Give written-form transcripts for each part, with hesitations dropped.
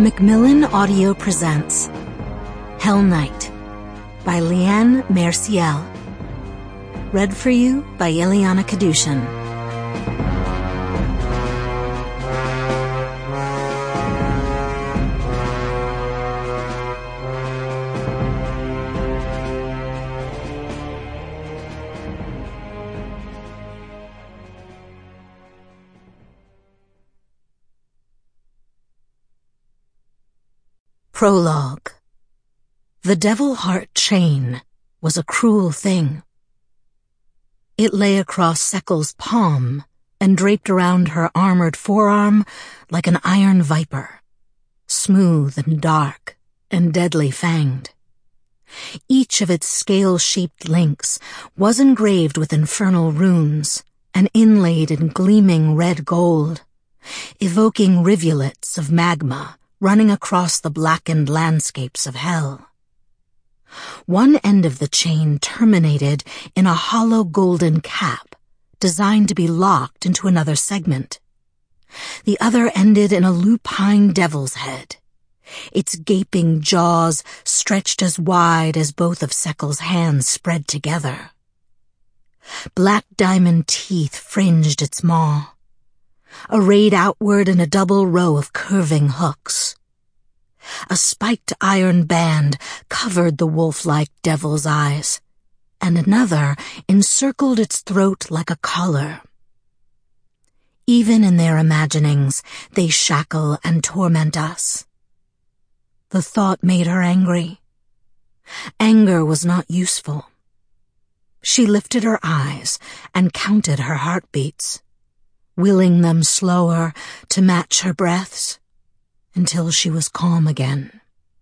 Macmillan Audio presents Hell Night by Leanne Merciel. Read for you by Ileana Kadushin. Prologue. The Devil Heart chain was a cruel thing. It lay across Sekel's palm and draped around her armored forearm like an iron viper, smooth and dark and deadly fanged. Each of its scale-shaped links was engraved with infernal runes and inlaid in gleaming red gold, evoking rivulets of magma running across the blackened landscapes of hell. One end of the chain terminated in a hollow golden cap designed to be locked into another segment. The other ended in a lupine devil's head, its gaping jaws stretched as wide as both of Sekel's hands spread together. Black diamond teeth fringed its maw, arrayed outward in a double row of curving hooks. A spiked iron band covered the wolf-like devil's eyes, and another encircled its throat like a collar. Even in their imaginings, they shackle and torment us. The thought made her angry. Anger was not useful. She lifted her eyes and counted her heartbeats, willing them slower to match her breaths, until she was calm again.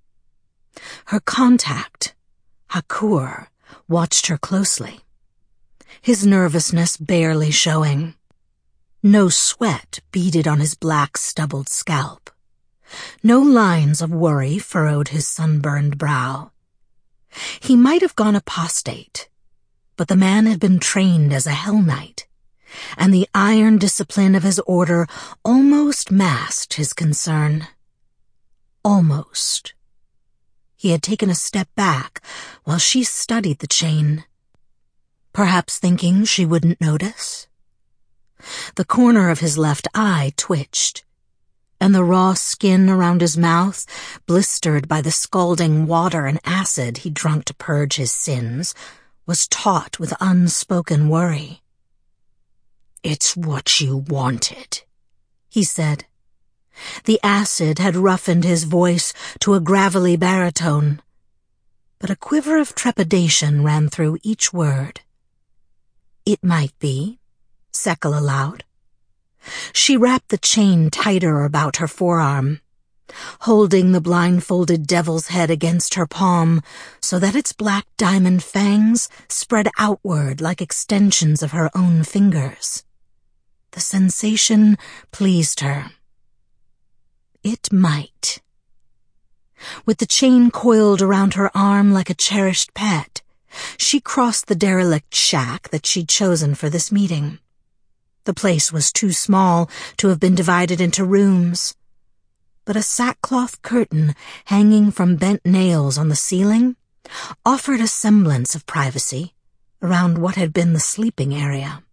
Her contact, Hakur, watched her closely, his nervousness barely showing. No sweat beaded on his black stubbled scalp. No lines of worry furrowed his sunburned brow. He might have gone apostate, but the man had been trained as a Hell Knight, and the iron discipline of his order almost masked his concern. Almost. He had taken a step back while she studied the chain, perhaps thinking she wouldn't notice. The corner of his left eye twitched, and the raw skin around his mouth, blistered by the scalding water and acid he'd drunk to purge his sins, was taut with unspoken worry. "It's what you wanted," he said. The acid had roughened his voice to a gravelly baritone, but a quiver of trepidation ran through each word. "It might be," Sekel allowed. She wrapped the chain tighter about her forearm, holding the blindfolded devil's head against her palm so that its black diamond fangs spread outward like extensions of her own fingers. The sensation pleased her. It might. With the chain coiled around her arm like a cherished pet, she crossed the derelict shack that she'd chosen for this meeting. The place was too small to have been divided into rooms, but a sackcloth curtain hanging from bent nails on the ceiling offered a semblance of privacy around what had been the sleeping area.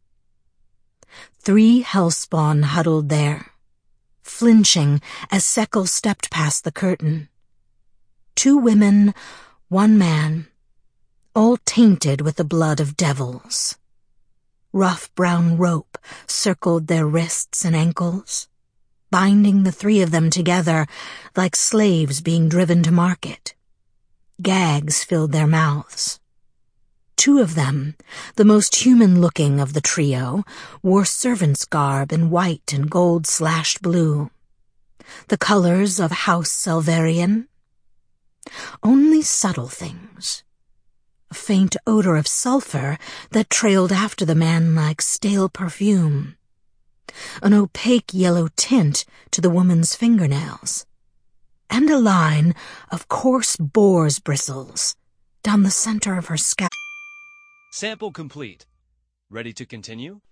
3 hellspawn huddled there, flinching as Sekel stepped past the curtain. 2 women, 1 man, all tainted with the blood of devils. Rough brown rope circled their wrists and ankles, binding the 3 of them together like slaves being driven to market. Gags filled their mouths. 2 of them, the most human-looking of the trio, wore servant's garb in white and gold-slashed blue, the colors of House Selverian. Only subtle things. A faint odor of sulfur that trailed after the man like stale perfume. An opaque yellow tint to the woman's fingernails. And a line of coarse boar's bristles down the center of her scalp. Sample complete. Ready to continue?